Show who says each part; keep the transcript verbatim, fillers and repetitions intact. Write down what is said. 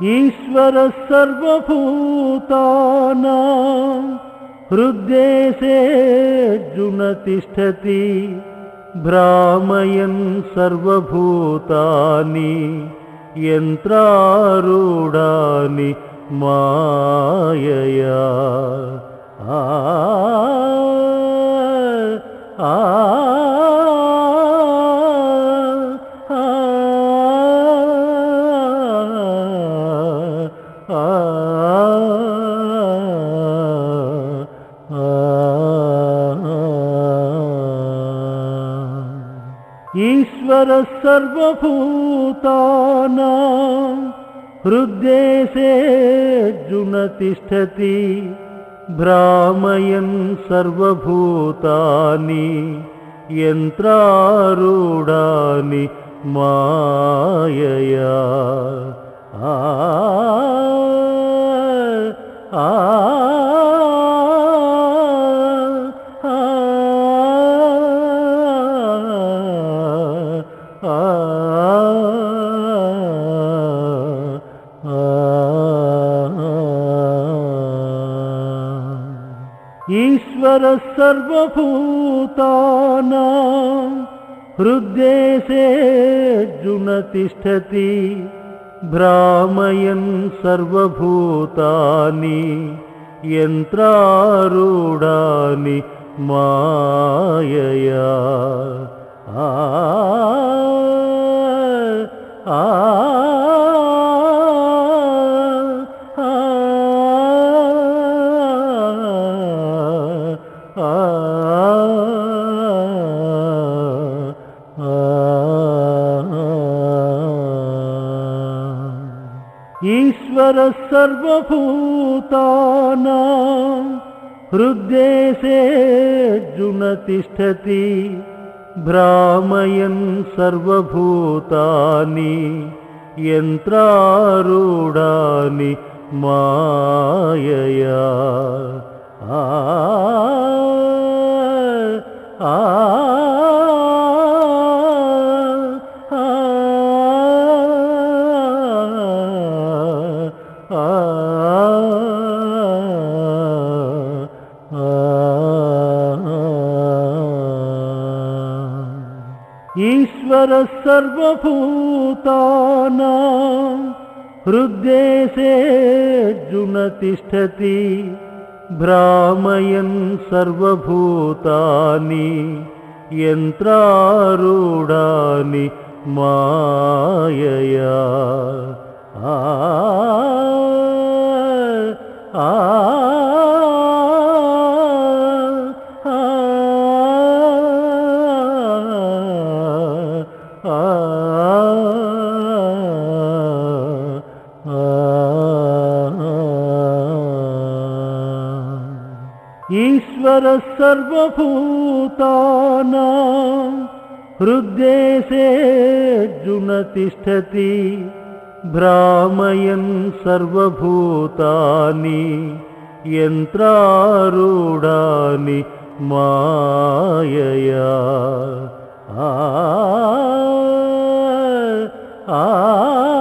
Speaker 1: ईश्वरः सर्वभूतानां हृद्देशेऽर्जुन तिष्ठति भ्रामयन् सर्वभूतानि यन्त्रारूढानि मायया। आ आ ईश्वरः सर्वभूतानां हृद्देशेऽर्जुन तिष्ठति भ्रामयन् सर्वभूतानि यन्त्रारूढानि मायया। आ आ ईश्वरः सर्वभूतानां हृद्देशेऽर्जुन तिष्ठति भ्रामयन् सर्वभूतानि यन्त्रारूढानि मायया। आ आ ईश्वरः सर्वभूतानां हृद्देशेऽर्जुन तिष्ठति भ्रामयन् सर्वभूतानि यन्त्रारूढानि मायया। आ आ ईश्वरः सर्वभूतानां हृद्देशेऽर्जुन तिष्ठति भ्रामयन् सर्वभूतानि यन्त्रारूढानि मायया। आ आ ईश्वरः सर्वभूतानां हृद्देशेऽर्जुन तिष्ठति भ्रामयन् सर्वभूतानि यन्त्रारूढानि मायया। आ आ